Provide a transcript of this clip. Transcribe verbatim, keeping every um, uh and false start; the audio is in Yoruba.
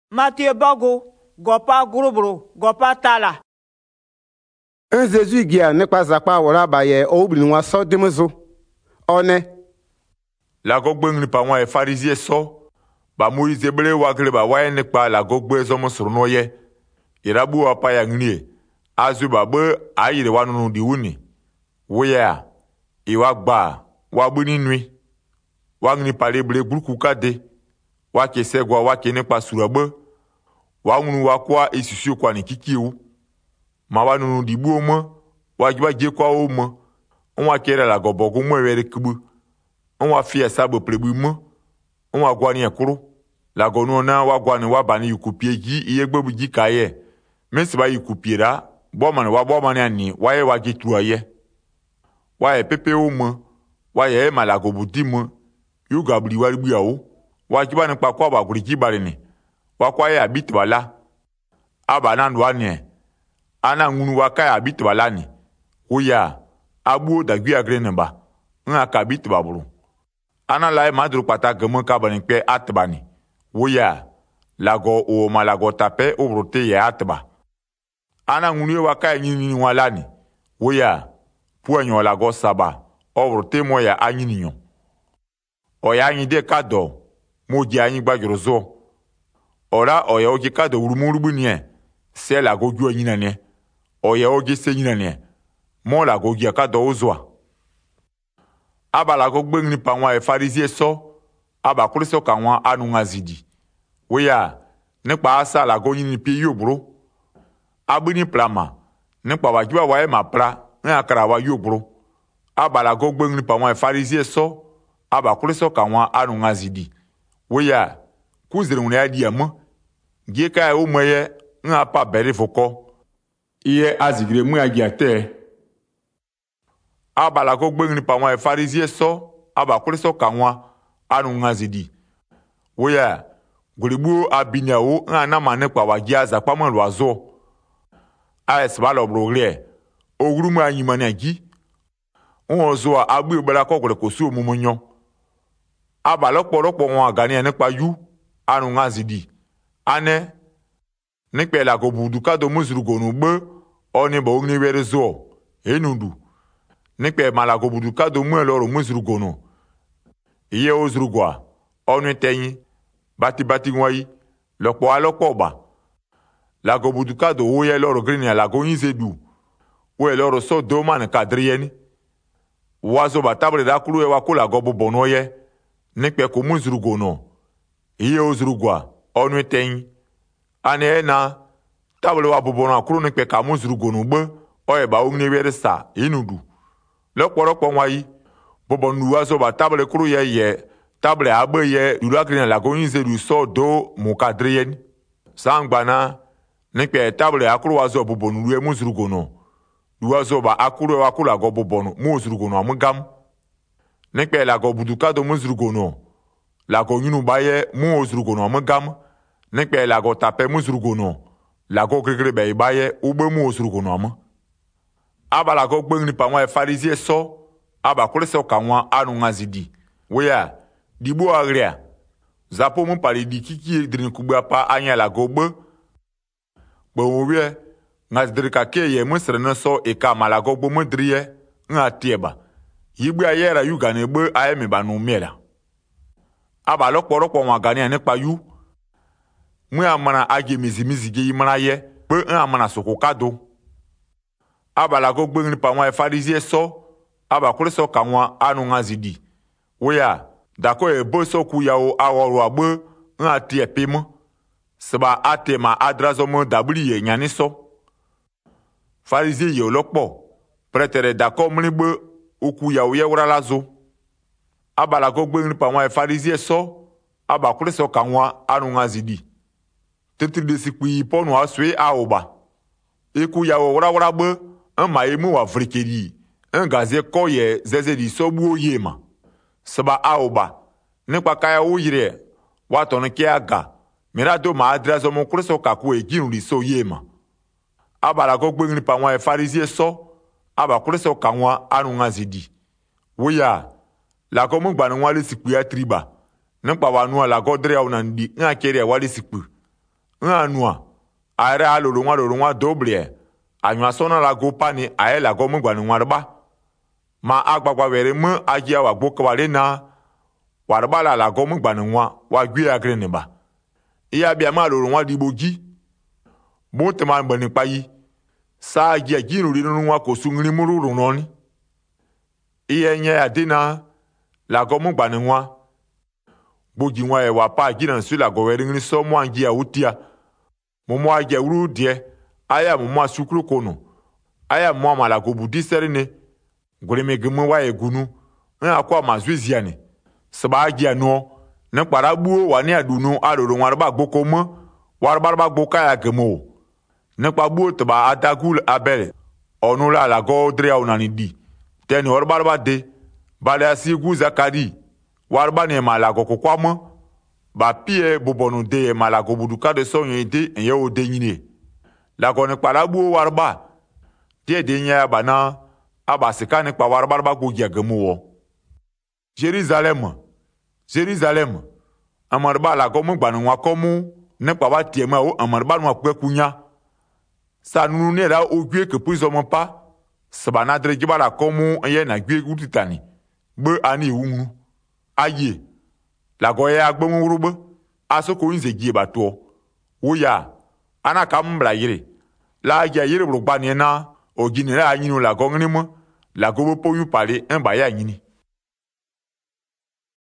Matthieu Bago, Gopa Grubro, Gopa Tala. Un Jésus guia ne pas à pas wala baye ou binwa so demezo. One. La gogbeng ni pa wa e pharisien so. Ba Moïse ble wa kle ba wa ne pa la gogbe zo mo surno ye. Irabu wa pa ya ngnie. Azu ba be ayire wa nunu di wuni. Woya. Iwa gba wa buni nui. Wa ngni pale ble gluku kade. Wa ke segwa wa ke ne pa surabe. Wa ngunu wa kwa isusu kwa ni kikiu. Ma wa nunu di bu omo. Wa jiba je kwa omo. On wa kere la gobogo mo were kubu. On wa fie sabo plebu mo. On wa gwa ni ekuru. La gonu na wa gwa ni wa bani yukupie ji iye gbebu ji kaye. Mesi ba yukupie ra. Bo man wa bo man ani wa ye wa ji tuaye. Wa ye pepe omo. Wa ye ma la gobudi mo. Yu gabli wa ribu ya o. Wa jiba ni pa kwa ba guri ji bari ni. Wa kwa ye abit wala. Aba nan wa ni. Ana ngunu wa kaya abit wala ni. Oya. Abu da gwi agre neba. Nga ka abit baburu. Ana la e madru pata gemo ka bani pe atbani. Oya. Lago o malago tape o brote ye atba. Ana ngunu wa kaya nyini wala ni. Oya. Puanyo lago saba. O brote mo ya anyini nyo. Oya anyi de kado. Moji anyi gbajorozo. Ora oya oji kado urumurubu nye. Se lago gyo nyina ne. Oya oji se nyina ne. Mo lago gya kado ozwa. Aba lago gbeng ni pa e pharisien so. Aba kuriso ka wan anu ngazidi. Oya. Nekpa asa lago nyini pi yobro. Abu ni plama. Nekpa wajiba wa e ma pra. Nga akara wa yobro. Aba lago gbeng ni pa e pharisien so. Aba kuriso ka wan anu ngazidi. Oya. Kuzire une adi amo. Gie ka e o moye. Nga pa bere foko. Iye azigre mu agiate. Aba la go gbeng ni pa wa e pharisien so. Aba kuriso ka wan anu ngazidi. Oya. Golibu abinya o. Nga na mane pa wa gia za pa man loazo. A esba lo brogre. Ogru mu anyi mane agi. On ozo abu bela ko gole ko su mumunyo. Aba lokpo lokpo wọn agani ene pa yu anu ngazidi. Ane nekpe la go budu ka do muzrugo no be oni bo ngni were zo enundu. Nekpe mala go budu ka do mu eloro muzrugo no. Iye ozrugwa onu tenyi bati bati ngwai lokpo alokpo ba. La go budu ka do wo ye loro green la go yinzedu. Wo eloro so do man kadrieni. Wazo ba table da kulu e wa kula go bono ye. Nekpe ko muzrugo no. Iye ozrugwa onu tenyi. Ane na table wa bobono akuru nekpe ka muzrugo no be o e ba ogni were sa inudu. Lokporokpo nwai bobonu wazo ba table kuru ye ye table abe ye dulakri la go yinze du so do mukadrien. Sangbana nekpe table akuru wazo bobonu e muzrugo no. Duwazo ba akuru wa kula go bobono muzrugo no amugam. Nekpe la go buduka do muzrugo no. La go yunu baye mu ozrugo no amugam. Nekpe la go tape muzrugo no. La go gregre be baye ube mu ozrugo no am. Aba la go gbeng ni pa wa e pharisien so. Aba kuriso ka wan anu ngazidi. Weya. Dibo agrea. Zapo mu pali di kiki drin kubwa pa anya la go be. Be owe. Ngazidri ka ke ye mu srene so e ka malago bo mu driye. Nga tieba. Yigbe ayera yu gane be aye me ba no miela. Aba lokporokpo wan gane ane pa yu. Mu amana age mizimizi ge imana ye be amana soko kado. Aba la go gbeng ni pa wan e pharisien so. Aba kuriso ka wan anu ngazidi. Oya, dako e bo so ku ya o aworo abe nga tie pemo. Seba ate ma adrazo mo dabli ye nyani so. Pharisien ye lokpo. Pretere dako mnibe oku ya uye wura lazo. Aba la go gbeng ni pa wan e pharisien so. Aba kuriso ka wan anu ngazidi. Tetri de sikwi ponu aswe aoba. Eku ya wura wura be un maemu wa vrikeri. Un gaze ko ye zeze di sobu yema. Seba aoba. Nekpa kaya uyire. Watone ke aga. Mirado ma adrazo mo kuriso ka ku e ginu di so yema. Aba la go gbeng ni pa wan e pharisien so. Aba kuriso ka wan anu ngazidi. Oya. La go mu gbanu wale sikwi atriba. Nekpa wanu la go dre au nandi nga kere wale sikwi. nga nua are alolo nwa lolo nwa doble anwa sona la go pani aye la go mugba nwa ba ma agbagba were mu agia wa gbo kwale na warba la la go mugba nwa wa gwi agre ne ba iya bia ma lolo nwa dibogi bo te man bani payi sa agia giru ri nwa ko sungri mururu noni iye nya adina la go mugba nwa bogi nwa e wa pa gina su la go were ngri so mo angia utia momo agia uru die aya momo asukru kono aya mo amala go budi serine goreme gemu wa egunu na akwa mazweziane seba agia no ne parabuo wa ne adunu aroro warba gboko mo warba ba gboka ya gemo ne pabuo to ba adagul abel onula la go dre onani di teni warba ba de bale asigu zakari warba ne mala go kokwamo ba pie bobonu de malago buduka de sonyo ide enye o de nyine la ko ne parabu warba de de nya bana aba sika ne pa warba ba go giagamu wo Jerusalem Jerusalem amarba la ko mu gbanu wa ko mu ne pa wa tie ma o amarba no akwakunya sanu ne ra ogwe ke puzo mo pa sabana dre gibara ko mu enye na gwe gutitani gbe ani wunu aye la goye agbomu urube asoko nze gie bato woya ana kambla yire la ya yire brugba ni na oginira anyinu la gongnimo la gobo poyu pale en ba ya nyini